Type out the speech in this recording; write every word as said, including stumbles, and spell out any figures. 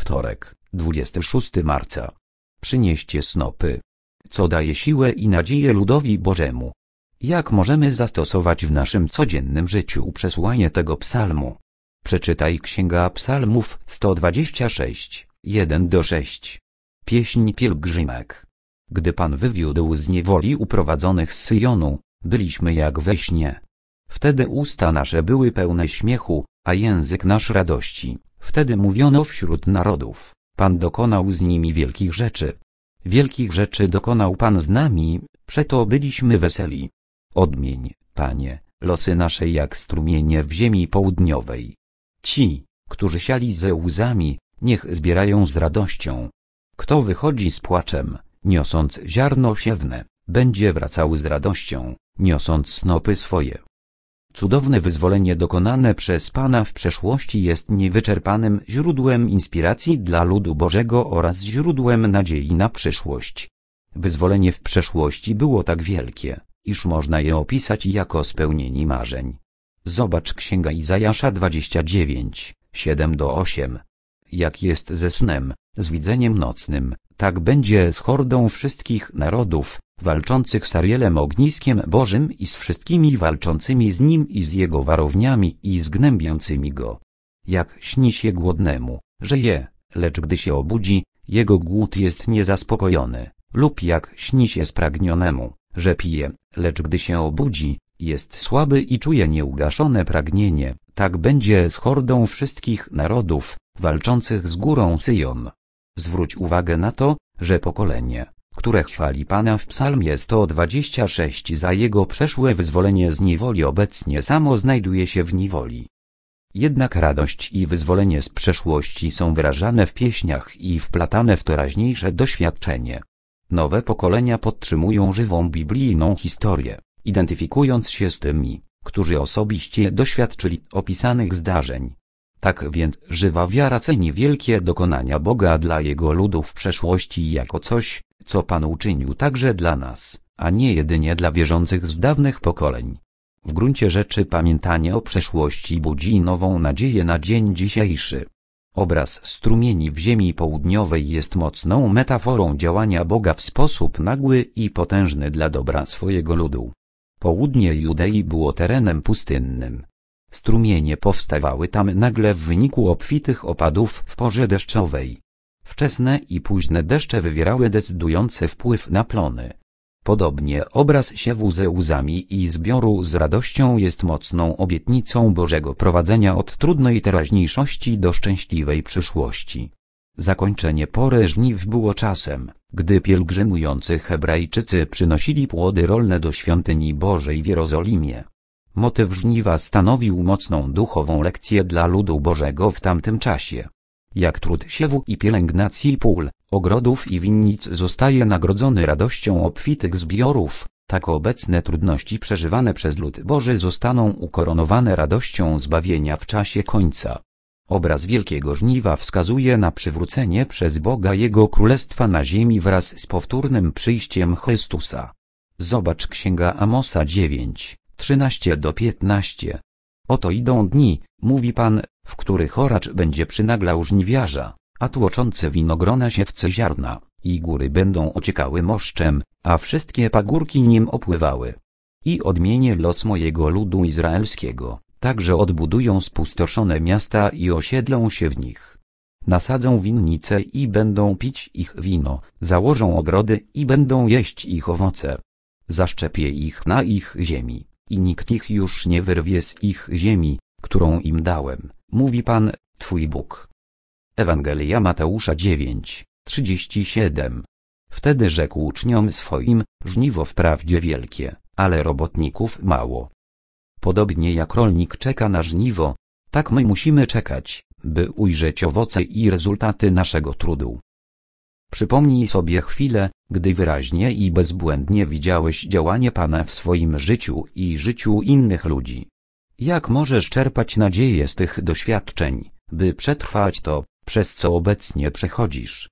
Wtorek, dwudziestego szóstego marca. Przynieście snopy. Co daje siłę i nadzieję ludowi Bożemu? Jak możemy zastosować w naszym codziennym życiu przesłanie tego psalmu? Przeczytaj Księga Psalmów sto dwadzieścia sześć, jeden do sześciu. Pieśń pielgrzymek. Gdy Pan wywiódł z niewoli uprowadzonych z Syjonu, byliśmy jak we śnie. Wtedy usta nasze były pełne śmiechu, a język nasz radości. Wtedy mówiono wśród narodów: Pan dokonał z nimi wielkich rzeczy. Wielkich rzeczy dokonał Pan z nami, przeto byliśmy weseli. Odmień, Panie, losy nasze jak strumienie w ziemi południowej. Ci, którzy siali ze łzami, niech zbierają z radością. Kto wychodzi z płaczem, niosąc ziarno siewne, będzie wracał z radością, niosąc snopy swoje. Cudowne wyzwolenie dokonane przez Pana w przeszłości jest niewyczerpanym źródłem inspiracji dla ludu Bożego oraz źródłem nadziei na przyszłość. Wyzwolenie w przeszłości było tak wielkie, iż można je opisać jako spełnienie marzeń. Zobacz Księga Izajasza dwadzieścia dziewięć, siedem do ośmiu. Jak jest ze snem, z widzeniem nocnym, tak będzie z hordą wszystkich narodów, walczących z Arielem ogniskiem Bożym i z wszystkimi walczącymi z nim i z jego warowniami i zgnębiącymi go. Jak śni się głodnemu, że je, lecz gdy się obudzi, jego głód jest niezaspokojony, lub jak śni się spragnionemu, że pije, lecz gdy się obudzi, jest słaby i czuje nieugaszone pragnienie, tak będzie z hordą wszystkich narodów, walczących z górą Syjon. Zwróć uwagę na to, że pokolenie, które chwali Pana w psalmie sto dwadzieścia sześć za jego przeszłe wyzwolenie z niewoli obecnie samo znajduje się w niewoli. Jednak radość i wyzwolenie z przeszłości są wyrażane w pieśniach i wplatane w teraźniejsze doświadczenie. Nowe pokolenia podtrzymują żywą biblijną historię, identyfikując się z tymi, którzy osobiście doświadczyli opisanych zdarzeń. Tak więc żywa wiara ceni wielkie dokonania Boga dla Jego ludu w przeszłości jako coś, co Pan uczynił także dla nas, a nie jedynie dla wierzących z dawnych pokoleń. W gruncie rzeczy pamiętanie o przeszłości budzi nową nadzieję na dzień dzisiejszy. Obraz strumieni w ziemi południowej jest mocną metaforą działania Boga w sposób nagły i potężny dla dobra swojego ludu. Południe Judei było terenem pustynnym. Strumienie powstawały tam nagle w wyniku obfitych opadów w porze deszczowej. Wczesne i późne deszcze wywierały decydujący wpływ na plony. Podobnie obraz siewu ze łzami i zbioru z radością jest mocną obietnicą Bożego prowadzenia od trudnej teraźniejszości do szczęśliwej przyszłości. Zakończenie pory żniw było czasem, gdy pielgrzymujący Hebrajczycy przynosili płody rolne do świątyni Bożej w Jerozolimie. Motyw żniwa stanowił mocną duchową lekcję dla ludu Bożego w tamtym czasie. Jak trud siewu i pielęgnacji pól, ogrodów i winnic zostaje nagrodzony radością obfitych zbiorów, tak obecne trudności przeżywane przez lud Boży zostaną ukoronowane radością zbawienia w czasie końca. Obraz wielkiego żniwa wskazuje na przywrócenie przez Boga Jego Królestwa na ziemi wraz z powtórnym przyjściem Chrystusa. Zobacz Księga Amosa dziewięć, trzynaście do piętnastu. Oto idą dni, mówi Pan, w których oracz będzie przynaglał żniwiarza, a tłoczące winogrona siewce ziarna, i góry będą ociekały moszczem, a wszystkie pagórki nim opływały. I odmienię los mojego ludu izraelskiego, tak że odbudują spustoszone miasta i osiedlą się w nich. Nasadzą winnice i będą pić ich wino, założą ogrody i będą jeść ich owoce. Zaszczepię ich na ich ziemi, i nikt ich już nie wyrwie z ich ziemi, którą im dałem, mówi Pan, Twój Bóg. Ewangelia Mateusza dziewięć, trzydzieści siedem. Wtedy rzekł uczniom swoim: żniwo wprawdzie wielkie, ale robotników mało. Podobnie jak rolnik czeka na żniwo, tak my musimy czekać, by ujrzeć owoce i rezultaty naszego trudu. Przypomnij sobie chwilę, gdy wyraźnie i bezbłędnie widziałeś działanie Pana w swoim życiu i życiu innych ludzi. Jak możesz czerpać nadzieję z tych doświadczeń, by przetrwać to, przez co obecnie przechodzisz?